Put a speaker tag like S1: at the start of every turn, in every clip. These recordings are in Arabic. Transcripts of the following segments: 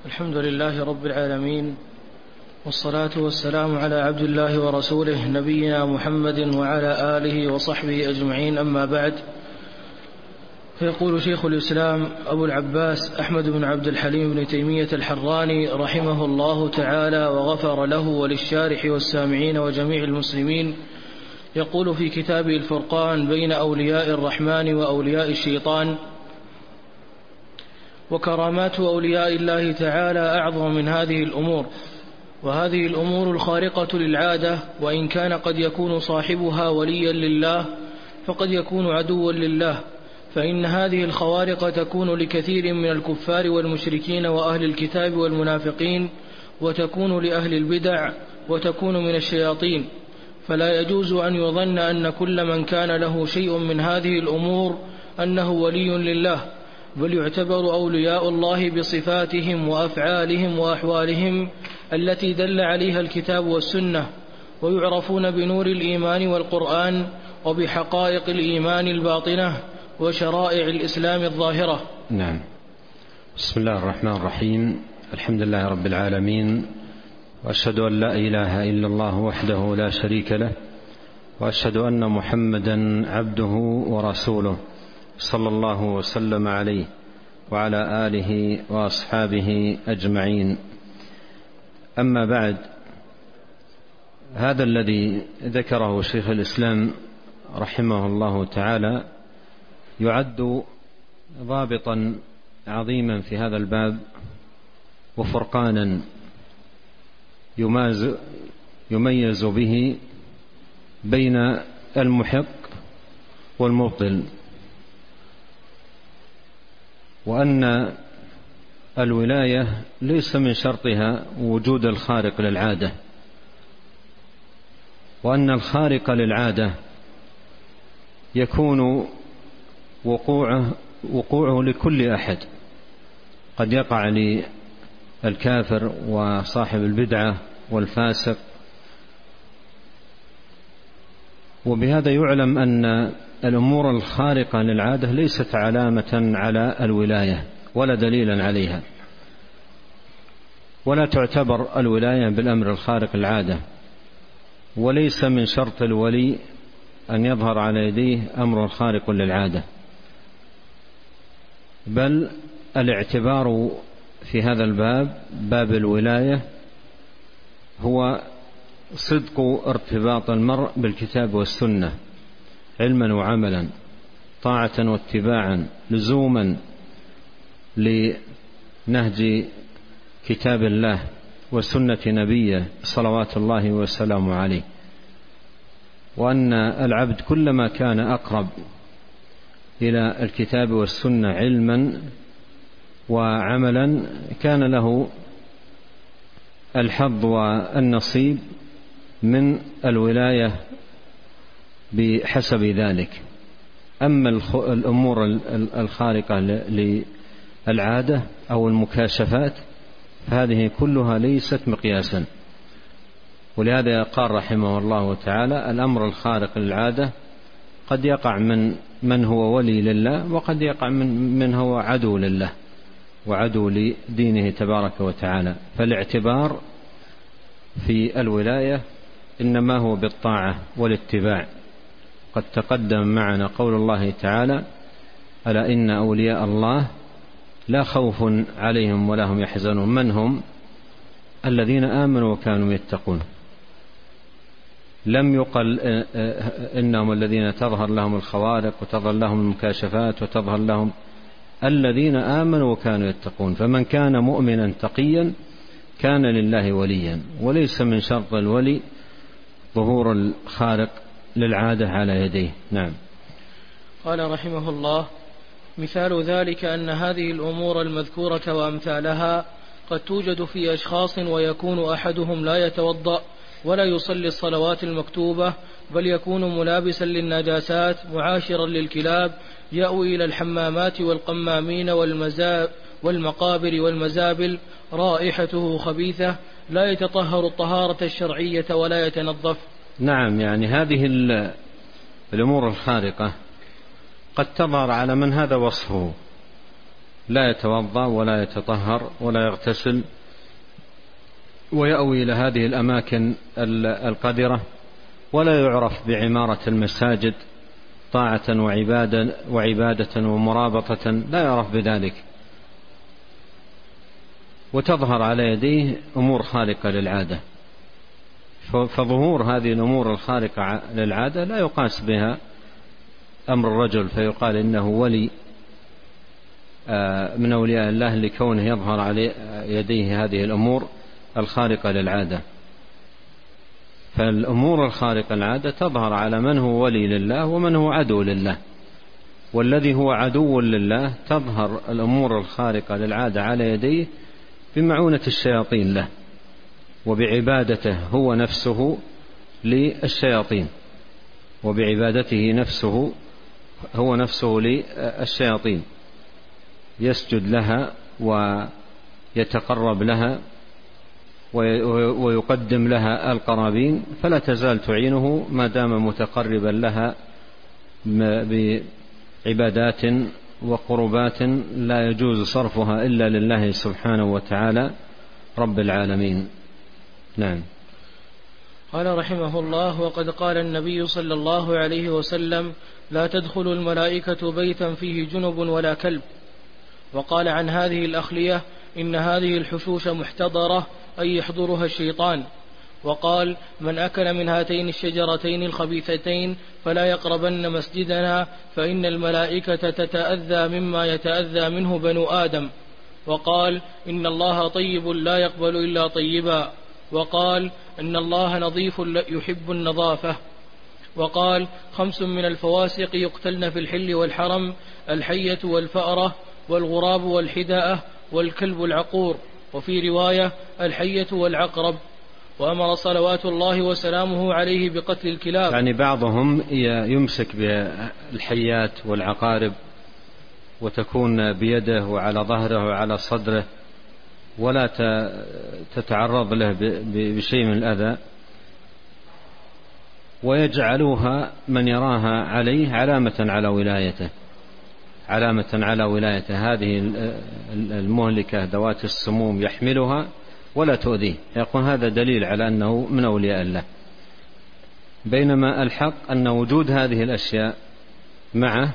S1: الحمد لله رب العالمين، والصلاة والسلام على عبد الله ورسوله نبينا محمد وعلى آله وصحبه أجمعين، أما بعد. فيقول شيخ الإسلام أبو العباس أحمد بن عبد الحليم بن تيمية الحراني رحمه الله تعالى وغفر له وللشارح والسامعين وجميع المسلمين، يقول في كتابه الفرقان بين أولياء الرحمن وأولياء الشيطان: وكرامات أولياء الله تعالى أعظم من هذه الأمور، وهذه الأمور الخارقة للعادة وإن كان قد يكون صاحبها وليا لله فقد يكون عدوا لله، فإن هذه الخوارق تكون لكثير من الكفار والمشركين وأهل الكتاب والمنافقين، وتكون لأهل البدع، وتكون من الشياطين، فلا يجوز أن يظن أن كل من كان له شيء من هذه الأمور أنه ولي لله، بل يعتبر أولياء الله بصفاتهم وأفعالهم وأحوالهم التي دل عليها الكتاب والسنة، ويعرفون بنور الإيمان والقرآن وبحقائق الإيمان الباطنة وشرائع الإسلام الظاهرة.
S2: نعم. بسم الله الرحمن الرحيم. الحمد لله رب العالمين، وأشهد أن لا إله إلا الله وحده لا شريك له، وأشهد أن محمدا عبده ورسوله صلى الله وسلم عليه وعلى آله وأصحابه أجمعين. أما بعد، هذا الذي ذكره شيخ الإسلام رحمه الله تعالى يعد ضابطا عظيما في هذا الباب، وفرقانا يميز به بين المحق والمبطل، وأن الولاية ليس من شرطها وجود الخارق للعادة، وأن الخارق للعادة يكون وقوعه لكل أحد، قد يقع للكافر وصاحب البدعة والفاسق. وبهذا يعلم أن الأمور الخارقة للعادة ليست علامة على الولاية ولا دليلا عليها، ولا تعتبر الولاية بالأمر الخارق للعادة، وليس من شرط الولي أن يظهر على يديه أمر خارق للعادة، بل الاعتبار في هذا الباب، باب الولاية، هو صدق ارتباط المرء بالكتاب والسنة علما وعملا، طاعة واتباعا، لزوما لنهج كتاب الله وسنة نبيه صلوات الله وسلامه عليه. وأن العبد كلما كان أقرب إلى الكتاب والسنة علما وعملا كان له الحظ والنصيب من الولاية بحسب ذلك. أما الأمور الخارقة للعادة أو المكاشفات فهذه كلها ليست مقياسا، ولهذا قال رحمه الله تعالى: الأمر الخارق للعادة قد يقع من هو ولي لله، وقد يقع من هو عدو لله وعدو لدينه تبارك وتعالى. فالاعتبار في الولاية إنما هو بالطاعة والاتباع. قد تقدم معنا قول الله تعالى: ألا إن أولياء الله لا خوف عليهم ولا هم يحزنون. من هم؟ الذين آمنوا وكانوا يتقون. لم يقل إنهم الذين تظهر لهم الخوارق وتظهر لهم المكاشفات وتظهر لهم، الذين آمنوا وكانوا يتقون. فمن كان مؤمنا تقيا كان لله وليا، وليس من شرط الولي ظهور الخارق للعادة على يديه. نعم.
S1: قال رحمه الله: مثال ذلك أن هذه الأمور المذكورة وأمثالها قد توجد في أشخاص، ويكون أحدهم لا يتوضأ ولا يصلي الصلوات المكتوبة، بل يكون ملابسا للنجاسات معاشرا للكلاب، يأوي إلى الحمامات والقمامين والمقابر والمزابل، رائحته خبيثة، لا يتطهر الطهارة الشرعية ولا يتنظف.
S2: نعم، يعني هذه الأمور الخارقة قد تظهر على من هذا وصفه، لا يتوضأ ولا يتطهر ولا يغتسل، ويأوي إلى هذه الأماكن القذرة، ولا يعرف بعمارة المساجد طاعة وعبادة ومرابطة، لا يعرف بذلك، وتظهر على يديه أمور خارقة للعادة. فظهور هذه الأمور الخارقة للعادة لا يقاس بها أمر الرجل فيقال إنه ولي من أولياء الله لكونه يظهر على يديه هذه الأمور الخارقة للعادة. فالأمور الخارقة للعادة تظهر على من هو ولي لله ومن هو عدو لله، والذي هو عدو لله تظهر الأمور الخارقة للعادة على يديه بمعونة الشياطين له، وبعبادته هو نفسه للشياطين، وبعبادته نفسه هو نفسه للشياطين، يسجد لها ويتقرب لها ويقدم لها القرابين، فلا تزال تعينه ما دام متقربا لها بعبادات وقربات لا يجوز صرفها إلا لله سبحانه وتعالى رب العالمين. نعم.
S1: قال رحمه الله: وقد قال النبي صلى الله عليه وسلم: لا تدخل الملائكة بيتا فيه جنب ولا كلب. وقال عن هذه الأخلية: إن هذه الحشوش محتضرة، أي يحضرها الشيطان. وقال: من أكل من هاتين الشجرتين الخبيثتين فلا يقربن مسجدنا، فإن الملائكة تتأذى مما يتأذى منه بنو آدم. وقال: إن الله طيب لا يقبل إلا طيبا. وقال: إن الله نظيف يحب النظافة. وقال: 5 من الفواسق يقتلن في الحل والحرم: الحية والفأرة والغراب والحداءة والكلب العقور. وفي رواية: الحية والعقرب. وأمر صلوات الله وسلامه عليه بقتل الكلاب.
S2: يعني بعضهم يمسك بالحيات والعقارب وتكون بيده وعلى ظهره وعلى صدره ولا تتعرض له بشيء من الأذى، ويجعلوها من يراها عليه علامة على ولايته، هذه المهلكة ذوات السموم يحملها ولا تؤذيه، يقول هذا دليل على أنه من أولياء الله. بينما الحق أن وجود هذه الأشياء معه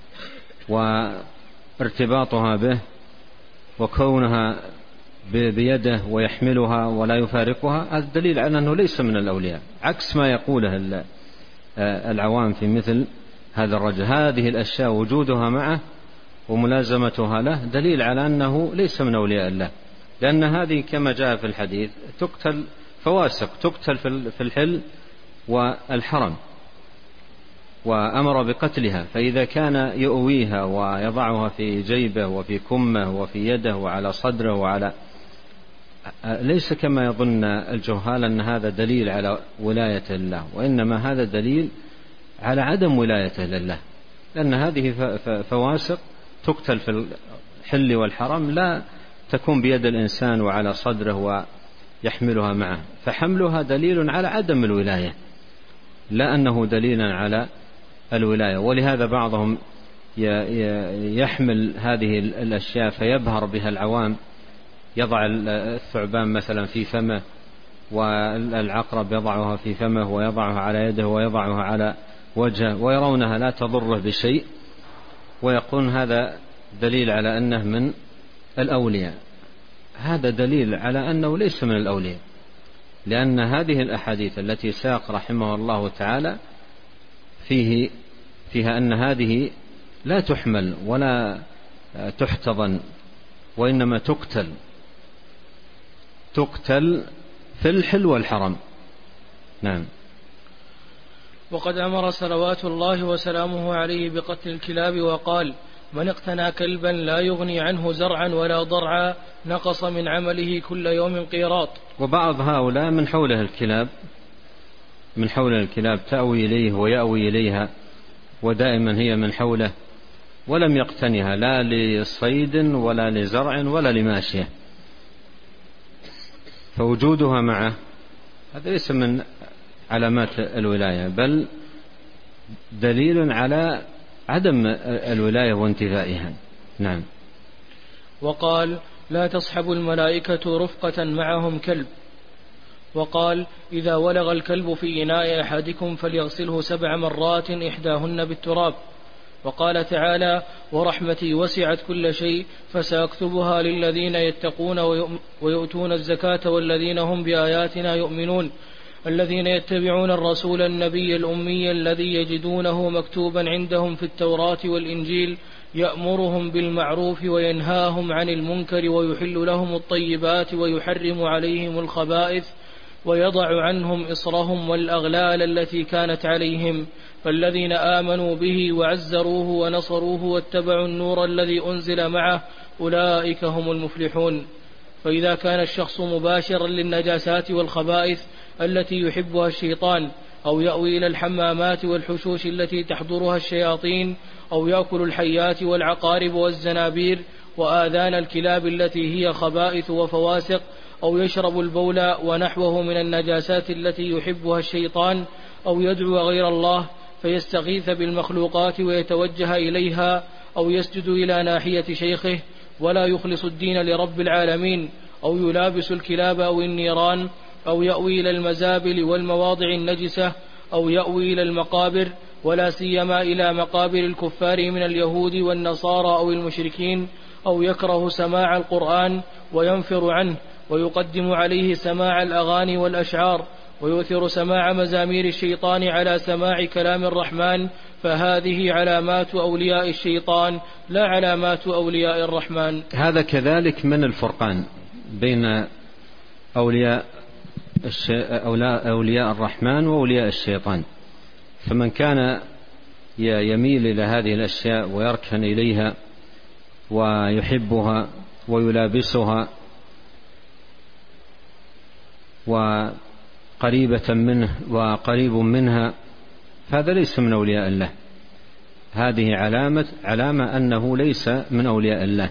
S2: وارتباطها به وكونها بيده ويحملها ولا يفارقها، هذا دليل على أنه ليس من الأولياء، عكس ما يقوله العوام في مثل هذا الرجل. هذه الأشياء وجودها معه وملازمتها له دليل على أنه ليس من أولياء الله، لأن هذه كما جاء في الحديث تقتل فواسق، تقتل في الحل والحرم، وأمر بقتلها. فإذا كان يؤويها ويضعها في جيبه وفي كمه وفي يده وعلى صدره ليس كما يظن الجهال أن هذا دليل على ولاية الله، وإنما هذا دليل على عدم ولايته لله، لأن هذه فواسق تقتل في الحل والحرم لا تكون بيد الإنسان وعلى صدره ويحملها معه، فحملها دليل على عدم الولاية لا أنه دليل على الولاية. ولهذا بعضهم يحمل هذه الأشياء فيبهر بها العوام، يضع الثعبان مثلا في فمه، والعقرب يضعها في فمه ويضعها على يده ويضعها على وجهه، ويرونها لا تضره بشيء، ويقول هذا دليل على أنه من الأولياء. هذا دليل على أنه ليس من الأولياء، لأن هذه الأحاديث التي ساق رحمه الله تعالى فيها أن هذه لا تحمل ولا تحتضن، وإنما تقتل في الحل والحرم. نعم.
S1: وقد أمر صلوات الله وسلامه عليه بقتل الكلاب، وقال: من اقتنى كلبا لا يغني عنه زرعا ولا ضرعا نقص من عمله كل يوم قيراط.
S2: وبعض هؤلاء من حوله الكلاب تأوي إليه ويأوي إليها، ودائما هي من حوله، ولم يقتنها لا لصيد ولا لزرع ولا لماشية، فوجودها معه هذا ليس من علامات الولاية، بل دليل على عدم الولاية وانتفائها. نعم.
S1: وقال لا تصحب الملائكة رفقة معهم كلب. وقال إذا ولغ الكلب في إناء أحدكم فليغسله 7 مرات إحداهن بالتراب. وقال تعالى ورحمتي وسعت كل شيء فسأكتبها للذين يتقون ويؤتون الزكاة والذين هم بآياتنا يؤمنون الذين يتبعون الرسول النبي الأمي الذي يجدونه مكتوبا عندهم في التوراة والإنجيل يأمرهم بالمعروف وينهاهم عن المنكر ويحل لهم الطيبات ويحرم عليهم الخبائث ويضع عنهم إصرهم والأغلال التي كانت عليهم فالذين آمنوا به وعزروه ونصروه واتبعوا النور الذي أنزل معه أولئك هم المفلحون. فإذا كان الشخص مباشرا للنجاسات والخبائث التي يحبها الشيطان أو يأوي إلى الحمامات والحشوش التي تحضرها الشياطين أو يأكل الحيات والعقارب والزنابير وآذان الكلاب التي هي خبائث وفواسق أو يشرب البول ونحوه من النجاسات التي يحبها الشيطان أو يدعو غير الله فيستغيث بالمخلوقات ويتوجه إليها أو يسجد إلى ناحية شيخه ولا يخلص الدين لرب العالمين أو يلابس الكلاب أو النيران أو يأوي إلى المزابل والمواضع النجسة أو يأوي إلى المقابر ولا سيما إلى مقابر الكفار من اليهود والنصارى أو المشركين أو يكره سماع القرآن وينفر عنه ويقدم عليه سماع الأغاني والأشعار ويؤثر سماع مزامير الشيطان على سماع كلام الرحمن فهذه علامات أولياء الشيطان لا علامات أولياء الرحمن.
S2: هذا كذلك من الفرقان بين أولياء الرحمن وأولياء الشيطان. فمن كان يميل إلى هذه الأشياء ويركن إليها ويحبها ويلابسها وقريبة منه وقريب منها هذا ليس من أولياء الله. هذه علامة أنه ليس من أولياء الله.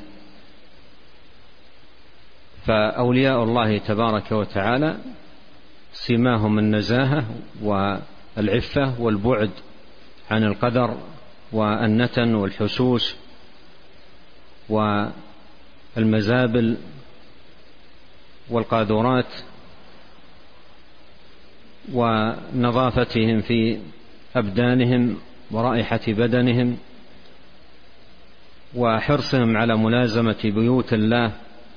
S2: فأولياء الله تبارك وتعالى سماهم النزاهة والعفة والبعد عن القدر والنتن والحشوش والمزابل والقاذورات ونظافتهم في أبدانهم ورائحة بدنهم وحرصهم على ملازمة بيوت الله.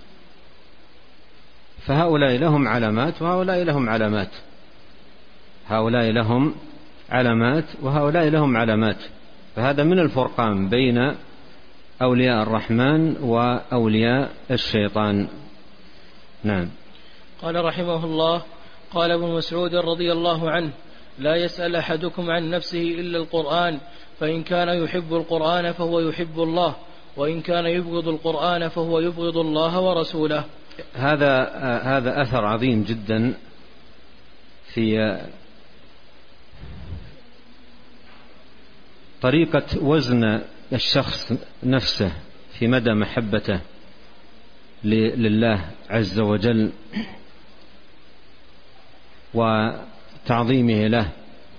S2: فهؤلاء لهم علامات وهؤلاء لهم علامات، هؤلاء لهم علامات وهؤلاء لهم علامات. فهذا من الفرقان بين أولياء الرحمن وأولياء الشيطان. نعم.
S1: قال رحمه الله قال ابن مسعود رضي الله عنه لا يسأل أحدكم عن نفسه إلا القرآن فإن كان يحب القرآن فهو يحب الله وإن كان يبغض القرآن فهو يبغض الله ورسوله.
S2: هذا أثر عظيم جدا في طريقة وزن الشخص نفسه في مدى محبته لله عز وجل وتعظيمه له.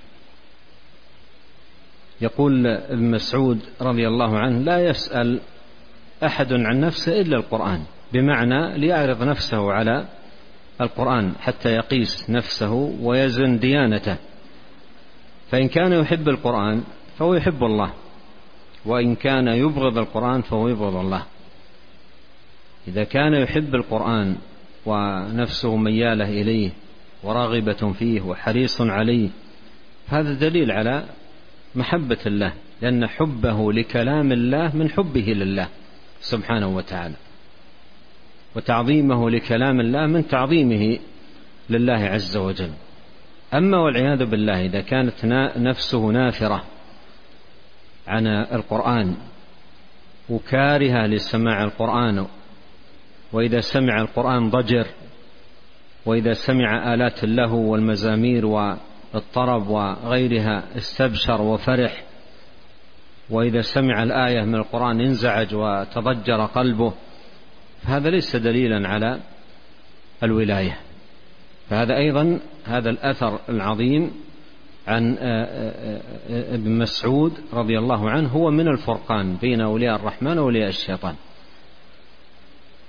S2: يقول ابن مسعود رضي الله عنه لا يسأل أحد عن نفسه إلا القرآن، بمعنى ليعرض نفسه على القرآن حتى يقيس نفسه ويزن ديانته. فإن كان يحب القرآن فهو يحب الله، وإن كان يبغض القرآن فهو يبغض الله. إذا كان يحب القرآن ونفسه ميالة إليه وراغبة فيه وحريص عليه هذا دليل على محبة الله، لأن حبه لكلام الله من حبه لله سبحانه وتعالى، وتعظيمه لكلام الله من تعظيمه لله عز وجل. أما والعياذ بالله إذا كانت نفسه نافرة عن القرآن وكارهة لسماع القرآن، وإذا سمع القرآن ضجر، وإذا سمع آلات اللهو والمزامير والطرب وغيرها استبشر وفرح، وإذا سمع الآية من القرآن انزعج وتضجر قلبه، فهذا ليس دليلا على الولاية. فهذا أيضا هذا الأثر العظيم عن ابن مسعود رضي الله عنه هو من الفرقان بين أولياء الرحمن وأولياء الشيطان.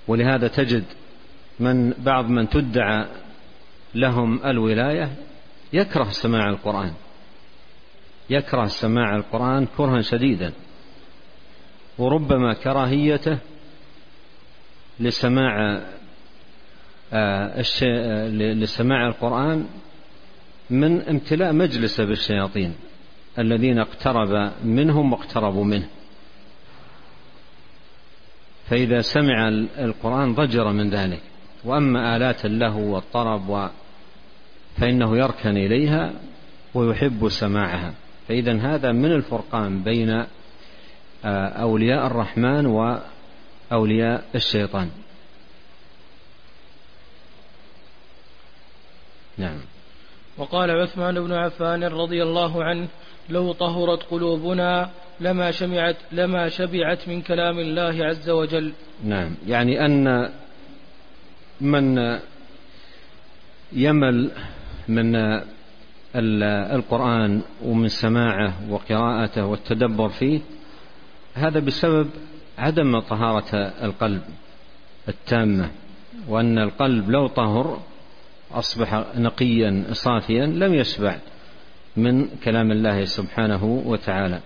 S2: ولهذا تجد بعض من تدعى لهم الولاية يكره سماع القرآن، يكره سماع القرآن كرها شديدا، وربما كراهيته لسماع القرآن من امتلاء مجلس بالشياطين الذين اقترب منهم واقتربوا منه، فإذا سمع القرآن ضجر من ذلك. وأما آلات اللهو والطرب فإنه يركن إليها ويحب سماعها. فإذا هذا من الفرقان بين أولياء الرحمن وأولياء الشيطان. نعم.
S1: وقال عثمان بن عفان رضي الله عنه: لو طهرت قلوبنا لما شبعت من كلام الله عز وجل.
S2: نعم، يعني أن من يمل من القرآن ومن سماعه وقراءته والتدبر فيه، هذا بسبب عدم طهارة القلب التامة، وأن القلب لو طهر أصبح نقيا صافيا لم يشبع من كلام الله سبحانه وتعالى.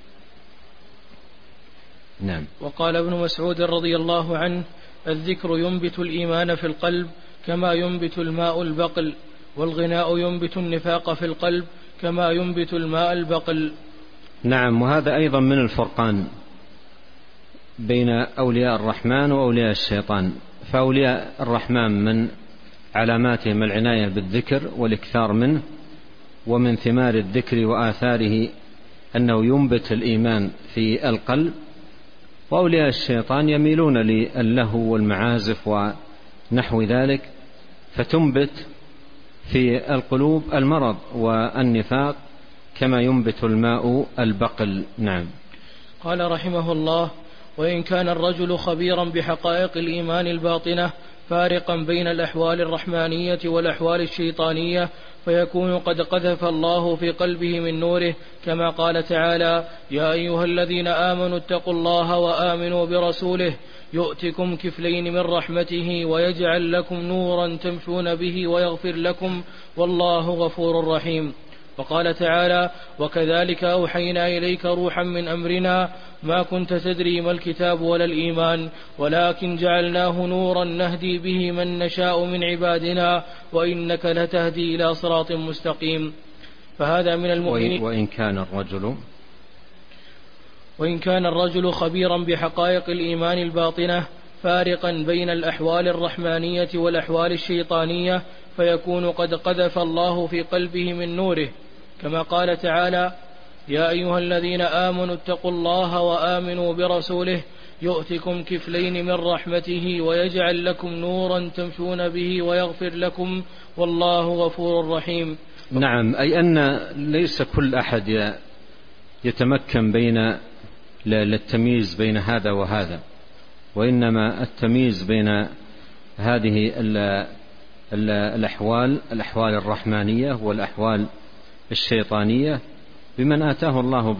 S2: نعم.
S1: وقال ابن مسعود رضي الله عنه: الذكر ينبت الإيمان في القلب كما ينبت الماء البقل، والغناء ينبت النفاق في القلب كما ينبت الماء البقل.
S2: نعم، وهذا أيضا من الفرقان بين أولياء الرحمن وأولياء الشيطان. فأولياء الرحمن من علاماتهم العناية بالذكر والإكثار منه، ومن ثمار الذكر وآثاره أنه ينبت الإيمان في القلب. وأولياء الشيطان يميلون للهو والمعازف ونحو ذلك، فتنبت في القلوب المرض والنفاق كما ينبت الماء البقل. نعم.
S1: قال رحمه الله: وإن كان الرجل خبيرا بحقائق الإيمان الباطنة فارقا بين الأحوال الرحمانية والأحوال الشيطانية، فيكون قد قذف الله في قلبه من نوره، كما قال تعالى: يا أيها الذين آمنوا اتقوا الله وآمنوا برسوله يؤتكم كفلين من رحمته ويجعل لكم نورا تمشون به ويغفر لكم والله غفور رحيم. وقال تعالى: وكذلك أوحينا إليك روحا من أمرنا ما كنت تدري ما الكتاب ولا الإيمان ولكن جعلناه نورا نهدي به من نشاء من عبادنا وإنك لتهدي إلى صراط مستقيم. فهذا من المؤمنين. وإن كان الرجل خبيرا بحقائق الإيمان الباطنة فارقا بين الأحوال الرحمانية والأحوال الشيطانية، فيكون قد قذف الله في قلبه من نوره، كما قال تعالى: يا أيها الذين آمنوا اتقوا الله وآمنوا برسوله يؤتكم كفلين من رحمته ويجعل لكم نورا تمشون به ويغفر لكم والله غفور رحيم.
S2: نعم، أي أن ليس كل أحد يتمكن بين التمييز بين هذا وهذا، وإنما التمييز بين هذه الأحوال الرحمانية والأحوال الشيطانية بمن آتاه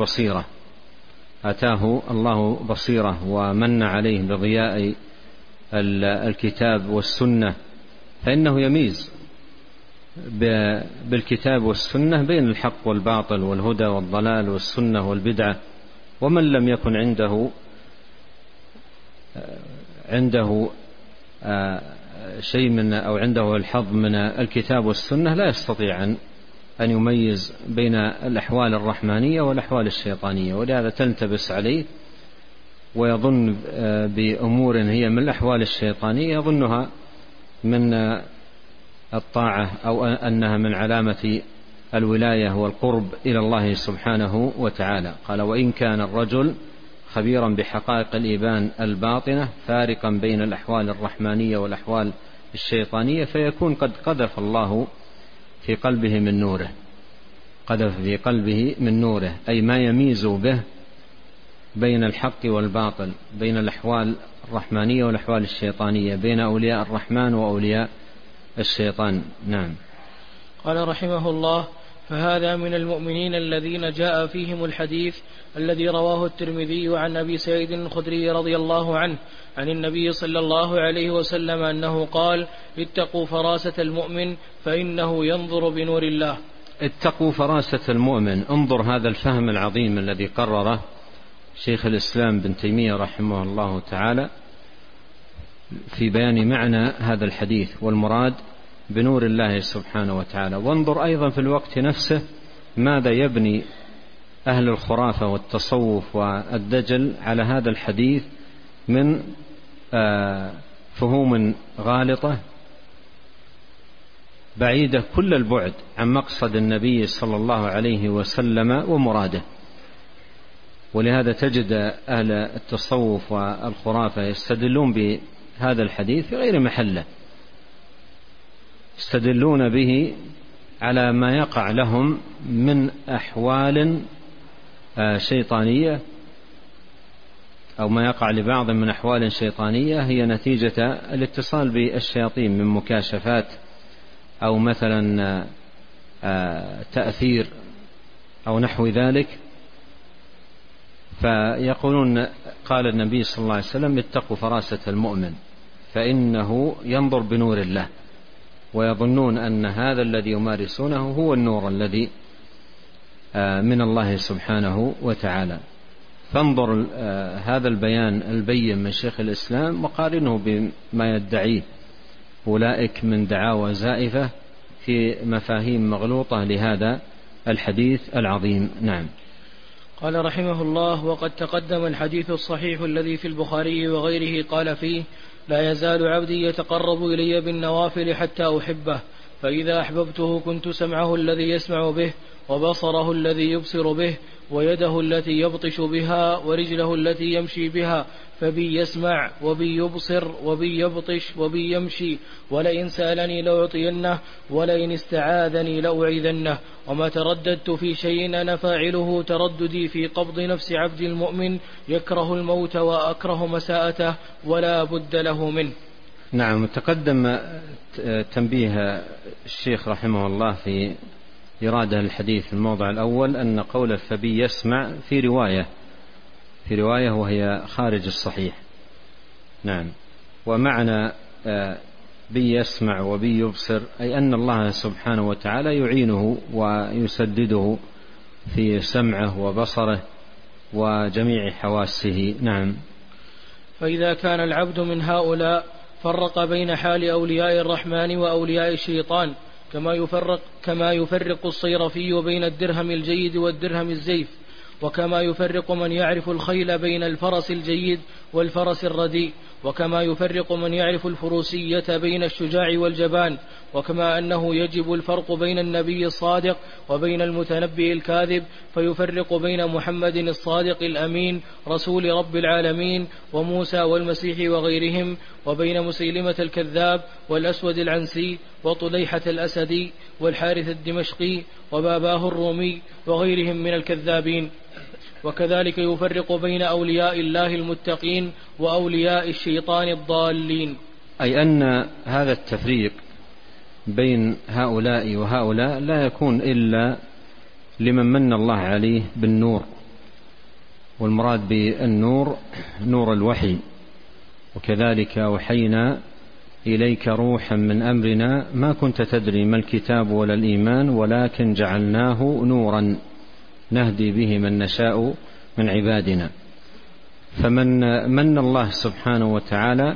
S2: الله بصيرة ومن عليه بضياء الكتاب والسنة، فإنه يميز بالكتاب والسنة بين الحق والباطل والهدى والضلال والسنة والبدعة. ومن لم يكن عنده شيء من أو عنده الحظ من الكتاب والسنة لا يستطيع أن يميز بين الأحوال الرحمانية والأحوال الشيطانية، ولهذا تلتبس عليه ويظن بأمور هي من الأحوال الشيطانية يظنها من الطاعة أو أنها من علامة الولاية والقرب إلى الله سبحانه وتعالى. قال: وإن كان الرجل خبيرا بحقائق الإيمان الباطنة فارقا بين الأحوال الرحمانية والأحوال الشيطانية، فيكون قد قذف الله في قلبه من نوره. قذف في قلبه من نوره أي ما يميز به بين الحق والباطل، بين الأحوال الرحمانية والأحوال الشيطانية، بين أولياء الرحمن وأولياء الشيطان. نعم.
S1: قال رحمه الله: فهذا من المؤمنين الذين جاء فيهم الحديث الذي رواه الترمذي عن أبي سعيد الخدري رضي الله عنه عن النبي صلى الله عليه وسلم أنه قال: اتقوا فراسة المؤمن فإنه ينظر بنور الله.
S2: اتقوا فراسة المؤمن. انظر هذا الفهم العظيم الذي قرره شيخ الإسلام بن تيمية رحمه الله تعالى في بيان معنى هذا الحديث والمراد بنور الله سبحانه وتعالى. وانظر أيضا في الوقت نفسه ماذا يبني أهل الخرافة والتصوف والدجل على هذا الحديث من فهوم غالطة بعيدة كل البعد عن مقصد النبي صلى الله عليه وسلم ومراده. ولهذا تجد أهل التصوف والخرافة يستدلون بهذا الحديث في غير محله، يستدلون به على ما يقع لهم من أحوال شيطانية، أو ما يقع لبعض من أحوال شيطانية هي نتيجة الاتصال بالشياطين من مكاشفات أو مثلا تأثير أو نحو ذلك. فيقولون قال النبي صلى الله عليه وسلم: اتقوا فراسة المؤمن فإنه ينظر بنور الله، ويظنون أن هذا الذي يمارسونه هو النور الذي من الله سبحانه وتعالى. فانظر هذا البيان البين من شيخ الإسلام وقارنه بما يدعيه أولئك من دعاوى زائفة في مفاهيم مغلوطة لهذا الحديث العظيم. نعم.
S1: قال رحمه الله: وقد تقدم الحديث الصحيح الذي في البخاري وغيره قال فيه: لا يزال عبدي يتقرب إلي بالنوافل حتى أحبه، فإذا أحببته كنت سمعه الذي يسمع به، وبصره الذي يبصر به، ويده التي يبطش بها، ورجله التي يمشي بها، فبي يسمع وبي يبصر وبي يبطش وبي يمشي، ولئن سألني لأعطينه، ولئن استعاذني لأعيذنه. وما ترددت في شيء أنا فاعله ترددي في قبض نفس عبد المؤمن يكره الموت وأكره مساءته ولا بد له منه.
S2: نعم. تقدم تنبيه الشيخ رحمه الله في إرادة الحديث في الموضع الأول أن قول فبي يسمع في رواية وهي خارج الصحيح. نعم. ومعنى بي يسمع وبي يبصر أي أن الله سبحانه وتعالى يعينه ويسدده في سمعه وبصره وجميع حواسه. نعم.
S1: فإذا كان العبد من هؤلاء فرق بين حال أولياء الرحمن وأولياء الشيطان كما يفرق الصيرفي بين الدرهم الجيد والدرهم الزيف، وكما يفرق من يعرف الخيل بين الفرس الجيد والفرس الرديء، وكما يفرق من يعرف الفروسية بين الشجاع والجبان، وكما أنه يجب الفرق بين النبي الصادق وبين المتنبي الكاذب، فيفرق بين محمد الصادق الأمين رسول رب العالمين وموسى والمسيح وغيرهم، وبين مسيلمة الكذاب والأسود العنسي وطليحة الأسدي والحارث الدمشقي وباباه الرومي وغيرهم من الكذابين. وكذلك يفرق بين أولياء الله المتقين وأولياء الشيطان الضالين.
S2: أي أن هذا التفريق بين هؤلاء وهؤلاء لا يكون إلا لمن من الله عليه بالنور، والمراد بالنور نور الوحي. وكذلك أوحينا إليك روحا من أمرنا ما كنت تدري ما الكتاب ولا الإيمان ولكن جعلناه نورا نهدي به من نشاء من عبادنا. فمن من الله سبحانه وتعالى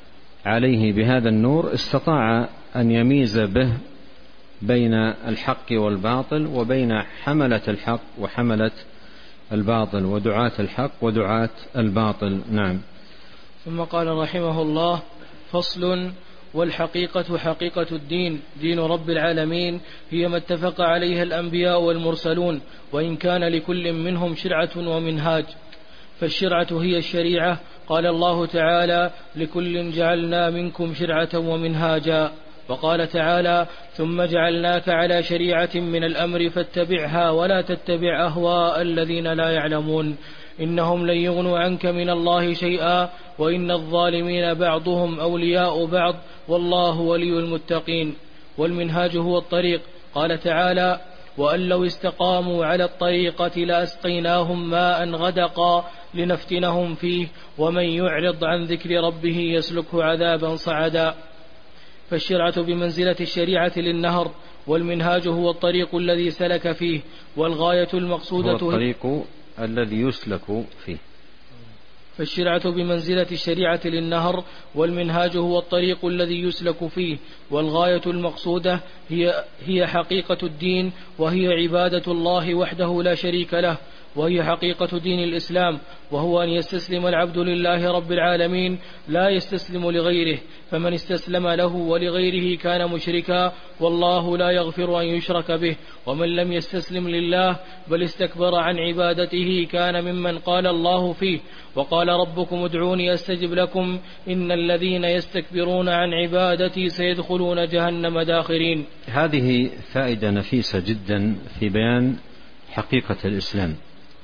S2: عليه بهذا النور استطاع أن يميز به بين الحق والباطل وبين حملة الحق وحملة الباطل ودعاة الحق ودعاة الباطل. نعم.
S1: ثم قال رحمه الله: فصل: والحقيقة حقيقة الدين دين رب العالمين هي ما اتفق عليها الأنبياء والمرسلون، وإن كان لكل منهم شرعة ومنهاج. فالشرعة هي الشريعة، قال الله تعالى: لكل جعلنا منكم شرعة ومنهاجا. وقال تعالى: ثم جعلناك على شريعة من الأمر فاتبعها ولا تتبع أهواء الذين لا يعلمون إنهم لن يغنوا عنك من الله شيئا وإن الظالمين بعضهم أولياء بعض والله ولي المتقين. والمنهاج هو الطريق. قال تعالى: وأن لو استقاموا على الطريقة لأسقيناهم ماء غدقا لنفتنهم فيه ومن يعرض عن ذكر ربه يسلكه عذابا صعدا. فالشرعة بمنزلة الشريعة للنهر، والمنهاج هو الطريق الذي سلك فيه، والغاية المقصودة
S2: هو الطريق الذي يسلك فيه.
S1: فالشرعة بمنزلة الشريعة للنهر، والمنهاج هو الطريق الذي يسلك فيه، والغاية المقصودة هي حقيقة الدين، وهي عبادة الله وحده لا شريك له، وهي حقيقة دين الإسلام، وهو أن يستسلم العبد لله رب العالمين لا يستسلم لغيره، فمن استسلم له ولغيره كان مشركا، والله لا يغفر أن يشرك به. ومن لم يستسلم لله بل استكبر عن عبادته كان ممن قال الله فيه: وقال ربكم ادعوني أستجب لكم إن الذين يستكبرون عن عبادتي سيدخلون جهنم داخرين.
S2: هذه فائدة نفيسة جدا في بيان حقيقة الإسلام،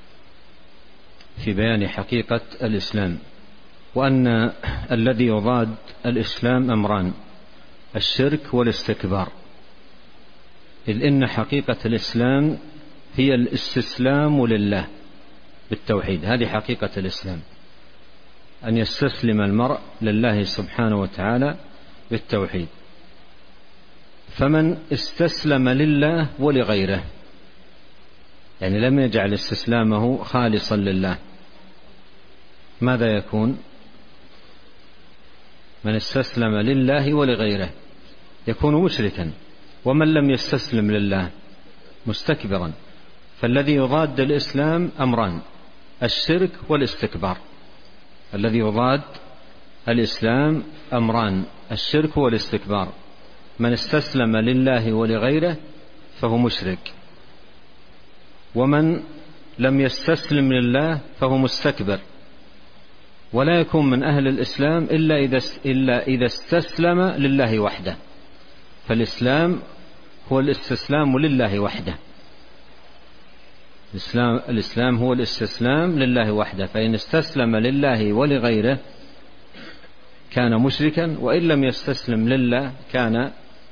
S2: في بيان حقيقة الإسلام، وأن الذي يضاد الإسلام أمران: الشرك والاستكبار. إذ إن حقيقة الإسلام هي الاستسلام لله بالتوحيد، هذه حقيقة الإسلام، أن يستسلم المرء لله سبحانه وتعالى بالتوحيد. فمن استسلم لله ولغيره، يعني لم يجعل استسلامه خالصا لله، ماذا يكون؟ من استسلم لله ولغيره يكون مشركا. ومن لم يستسلم لله مستكبرا. فالذي يضاد الإسلام أمران: الشرك والاستكبار. الذي يضاد الإسلام أمران: الشرك والاستكبار. من استسلم لله ولغيره فهو مشرك، ومن لم يستسلم لله فهو مستكبر. ولا يكون من أهل الإسلام إلا إذا استسلم لله وحده. فالإسلام هو الاستسلام لله وحده. الإسلام هو الاستسلام لله وحده، فإن استسلم لله ولغيره كان مشركا، وإن لم يستسلم لله كان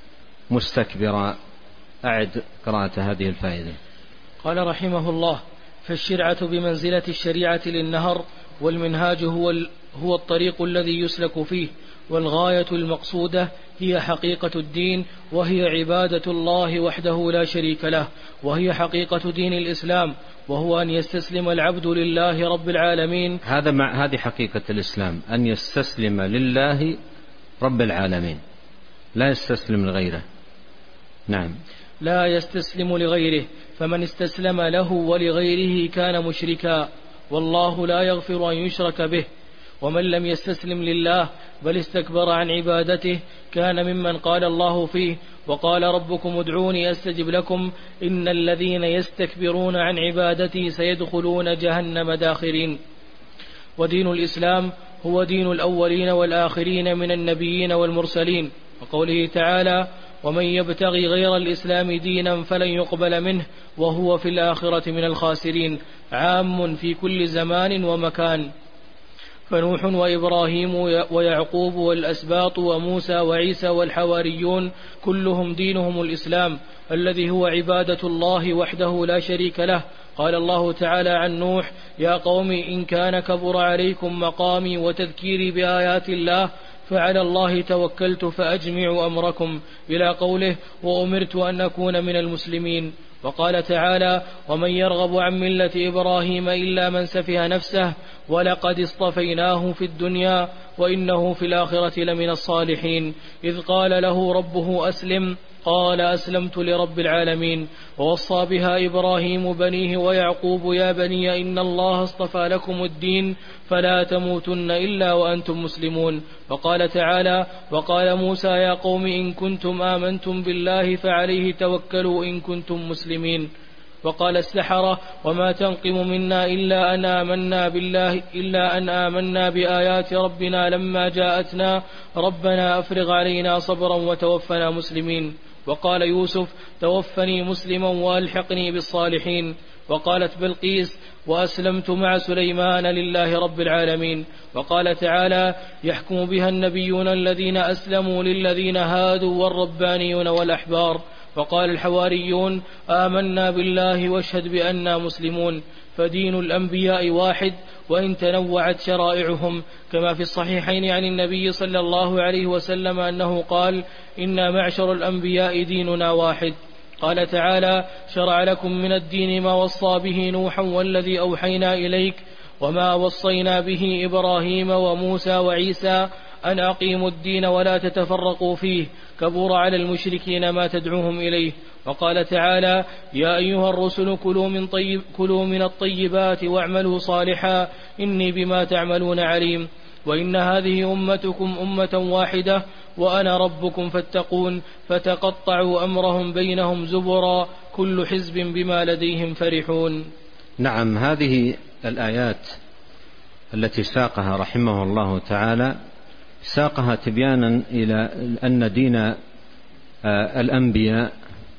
S2: مستكبرا. أعد قراءة هذه الفائدة.
S1: قال رحمه الله: فالشرعة بمنزلة الشريعة للنهر، والمنهاج هو الطريق الذي يسلك فيه، والغاية المقصودة هي حقيقة الدين، وهي عبادة الله وحده لا شريك له، وهي حقيقة دين الإسلام، وهو أن يستسلم العبد لله رب العالمين.
S2: هذه حقيقة الإسلام، أن يستسلم لله رب العالمين، لا يستسلم لغيره. نعم.
S1: لا يستسلم لغيره، فمن استسلم له ولغيره كان مشركا، والله لا يغفر أن يشرك به. ومن لم يستسلم لله بل استكبر عن عبادته كان ممن قال الله فيه: وقال ربكم ادعوني أستجب لكم إن الذين يستكبرون عن عبادتي سيدخلون جهنم داخرين. ودين الإسلام هو دين الأولين والآخرين من النبيين والمرسلين، وقوله تعالى: ومن يبتغي غير الإسلام دينا فلن يقبل منه وهو في الآخرة من الخاسرين، عام في كل زمان ومكان. فنوح وإبراهيم ويعقوب والأسباط وموسى وعيسى والحواريون كلهم دينهم الإسلام، الذي هو عبادة الله وحده لا شريك له. قال الله تعالى عن نوح: يا قوم إن كان كبر عليكم مقامي وتذكيري بآيات الله فعلى الله توكلت فأجمعوا أمركم، إلى قوله: وأمرت أن أكون من المسلمين. وقال تعالى: ومن يرغب عن ملة إبراهيم إلا من سفه نفسه ولقد اصطفيناه في الدنيا وإنه في الآخرة لمن الصالحين. إذ قال له ربه أسلم قال أسلمت لرب العالمين. ووصى بها إبراهيم بنيه ويعقوب: يا بني إن الله اصطفى لكم الدين فلا تموتن إلا وأنتم مسلمون. وقال تعالى: وقال موسى: يا قوم إن كنتم آمنتم بالله فعليه توكلوا إن كنتم مسلمين. وقال السحرة: وما تنقم منا إلا أن آمنا بآيات ربنا لما جاءتنا ربنا أفرغ علينا صبرا وتوفنا مسلمين. وقال يوسف: توفني مسلما وألحقني بالصالحين. وقالت بلقيس: وأسلمت مع سليمان لله رب العالمين. وقال تعالى: يحكم بها النبيون الذين أسلموا للذين هادوا والربانيون والأحبار. وقال الحواريون: آمنا بالله واشهد بأننا مسلمون. فدين الأنبياء واحد وإن تنوعت شرائعهم، كما في الصحيحين عن النبي صلى الله عليه وسلم أنه قال: إنا معشر الأنبياء ديننا واحد. قال تعالى: شرع لكم من الدين ما وصى به نوحا والذي أوحينا إليك وما وصينا به إبراهيم وموسى وعيسى أن أقيموا الدين ولا تتفرقوا فيه، كبر على المشركين ما تدعوهم إليه. وقال تعالى: يا أيها الرسل كلوا من الطيبات واعملوا صالحا إني بما تعملون عليم. وإن هذه أمتكم أمة واحدة وأنا ربكم فاتقون. فتقطعوا أمرهم بينهم زبرا كل حزب بما لديهم فرحون.
S2: نعم، هذه الآيات التي ساقها رحمه الله تعالى ساقها تبيانا إلى أن دين الأنبياء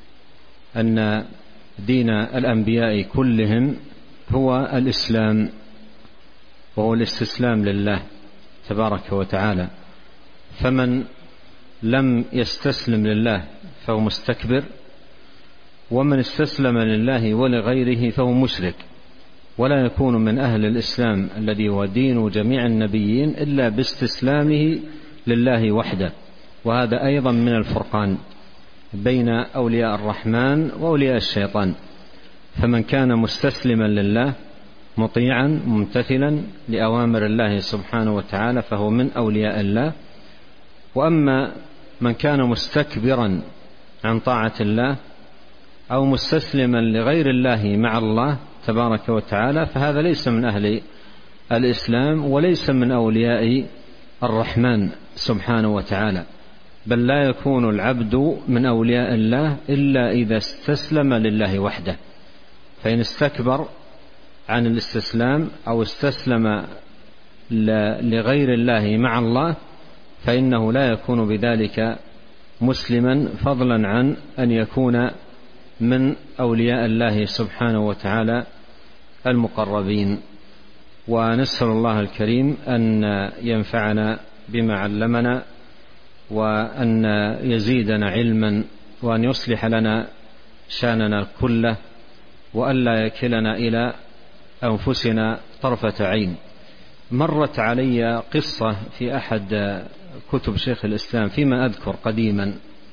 S2: كلهم هو الإسلام، وهو الاستسلام لله تبارك وتعالى. فمن لم يستسلم لله فهو مستكبر، ومن استسلم لله ولغيره فهو مشرك، ولا يكون من أهل الإسلام الذي هو دين جميع النبيين إلا باستسلامه لله وحده. وهذا أيضا من الفرقان بين أولياء الرحمن وأولياء الشيطان. فمن كان مستسلما لله مطيعا ممتثلا لأوامر الله سبحانه وتعالى فهو من أولياء الله. وأما من كان مستكبرا عن طاعة الله أو مستسلما لغير الله مع الله تبارك وتعالى فهذا ليس من أهل الإسلام وليس من أولياء الرحمن سبحانه وتعالى، بل لا يكون العبد من أولياء الله إلا إذا استسلم لله وحده. فإن استكبر عن الاستسلام أو استسلم لغير الله مع الله فإنه لا يكون بذلك مسلما، فضلا عن أن يكون من أولياء الله سبحانه وتعالى المقربين. ونسأل الله الكريم أن ينفعنا بما علمنا، وأن يزيدنا علما، وأن يصلح لنا شأننا كله، وأن لا يكلنا إلى أنفسنا طرفة عين. مرت علي قصة في أحد كتب شيخ الإسلام فيما أذكر قديما،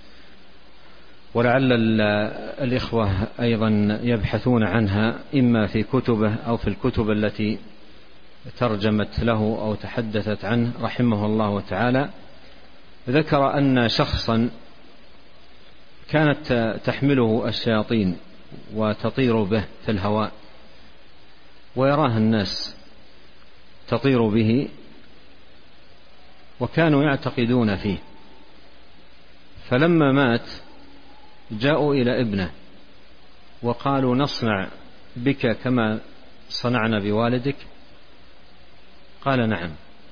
S2: ولعل الإخوة أيضا يبحثون عنها إما في كتبه أو في الكتب التي ترجمت له أو تحدثت عنه رحمه الله تعالى. ذكر أن شخصا كانت تحمله الشياطين وتطير به في الهواء، ويراه الناس تطير به، وكانوا يعتقدون فيه. فلما مات جاءوا إلى ابنه وقالوا: نصنع بك كما صنعنا بوالدك؟ قال: نعم.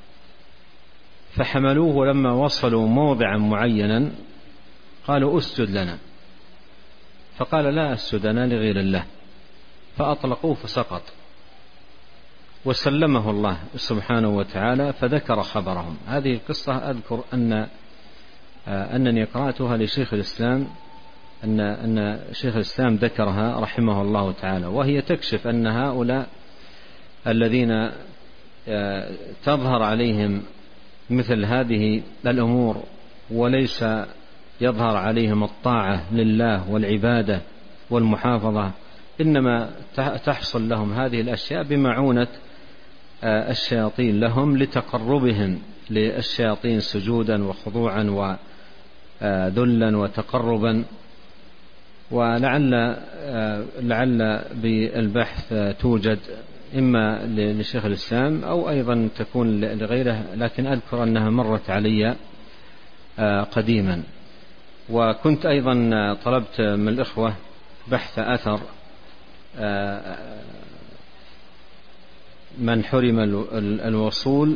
S2: فحملوه، ولما وصلوا موضعا معينا قالوا: أسجد لنا. فقال: لا أسجد أنا لغير الله. فأطلقوه فسقط، وسلمه الله سبحانه وتعالى. فذكر خبرهم. هذه القصة أذكر أنني قرأتها لشيخ الإسلام، أن شيخ الإسلام ذكرها رحمه الله تعالى، وهي تكشف أن هؤلاء الذين تظهر عليهم مثل هذه الأمور وليس يظهر عليهم الطاعة لله والعبادة والمحافظة، إنما تحصل لهم هذه الأشياء بمعونة الشياطين لهم لتقربهم للشياطين سجودا وخضوعا وذلا وتقربا. ولعل بالبحث توجد إما لشيخ الإسلام أو أيضا تكون لغيره، لكن أذكر أنها مرت علي قديما. وكنت أيضا طلبت من الإخوة بحث أثر من حرم الوصول،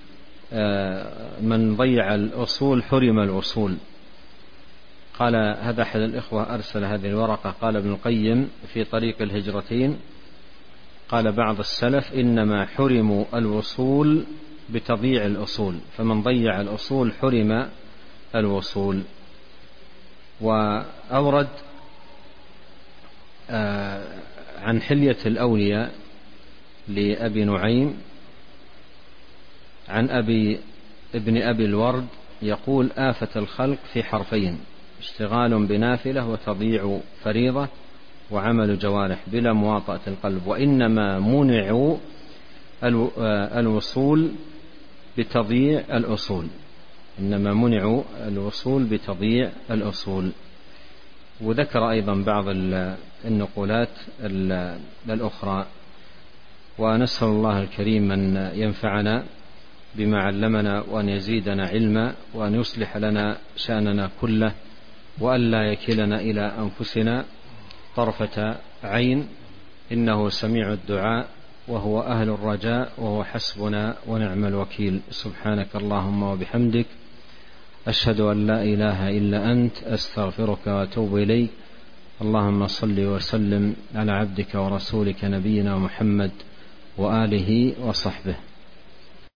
S2: من ضيع الأصول حرم الوصول. قال هذا أحد الإخوة أرسل هذه الورقة، قال ابن القيم في طريق الهجرتين قال بعض السلف: إنما حرموا الوصول بتضييع الأصول، فمن ضيع الأصول حرم الوصول. وأورد عن حلية الأولياء لأبي نعيم عن ابن أبي الورد يقول: آفة الخلق في حرفين: اشتغال بنافلة وتضييع فريضة وعمل جوارح بلا مواطأة القلب، وإنما منعوا الوصول بتضييع الأصول. إنما منعوا الوصول بتضييع الأصول. وذكر أيضا بعض النقولات الأخرى. ونسأل الله الكريم أن ينفعنا بما علمنا، وأن يزيدنا علما، وأن يصلح لنا شأننا كله، وأن لا يكلنا إلى أنفسنا طرفة عين، إنه سميع الدعاء وهو أهل الرجاء وهو حسبنا ونعم الوكيل. سبحانك اللهم وبحمدك، أشهد أن لا إله إلا أنت، أستغفرك وأتوب إليك. اللهم صل وسلم على عبدك ورسولك نبينا محمد وآله وصحبه.